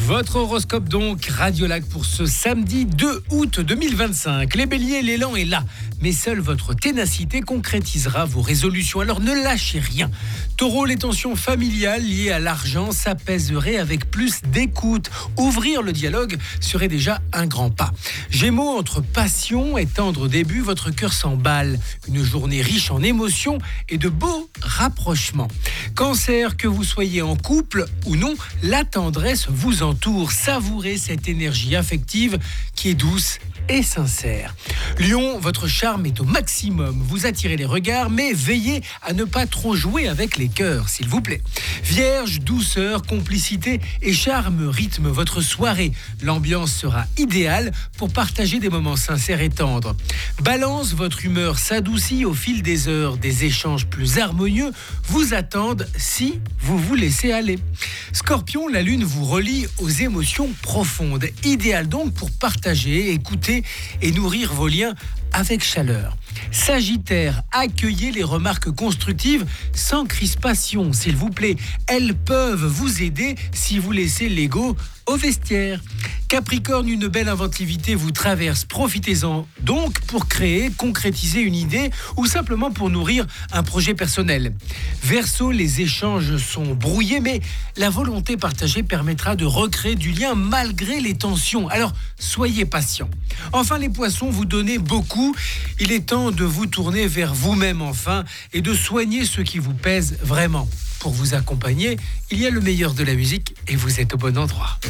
Votre horoscope donc, Radiolac pour ce samedi 2 août 2025. Les béliers, l'élan est là, mais seule votre ténacité concrétisera vos résolutions, alors ne lâchez rien. Taureau, les tensions familiales liées à l'argent s'apaiseraient avec plus d'écoute. Ouvrir le dialogue serait déjà un grand pas. Gémeaux, entre passion et tendre début, votre cœur s'emballe. Une journée riche en émotions et de beaux rapprochements. Cancer, que vous soyez en couple ou non, la tendresse vous entoure. Savourez cette énergie affective qui est douce et sincère. Lion, votre charme est au maximum. Vous attirez les regards, mais veillez à ne pas trop jouer avec les cœurs, s'il vous plaît. Vierge, douceur, complicité et charme rythment votre soirée. L'ambiance sera idéale pour partager des moments sincères et tendres. Balance, votre humeur s'adoucit au fil des heures. Des échanges plus harmonieux vous attendent si vous vous laissez aller. Scorpion, la lune vous relie aux émotions profondes. Idéal donc pour partager, écouter et nourrir vos liens avec chaleur. Sagittaire, accueillez les remarques constructives sans crispation, s'il vous plaît. Elles peuvent vous aider si vous laissez l'ego au vestiaire. Capricorne, une belle inventivité vous traverse. Profitez-en donc pour créer, concrétiser une idée ou simplement pour nourrir un projet personnel. Verseau, les échanges sont brouillés, mais la volonté partagée permettra de recréer du lien malgré les tensions. Alors, soyez patient. Enfin, les poissons, vous donnez beaucoup. Il est temps de vous tourner vers vous-même enfin et de soigner ce qui vous pèse vraiment. Pour vous accompagner, il y a le meilleur de la musique et vous êtes au bon endroit.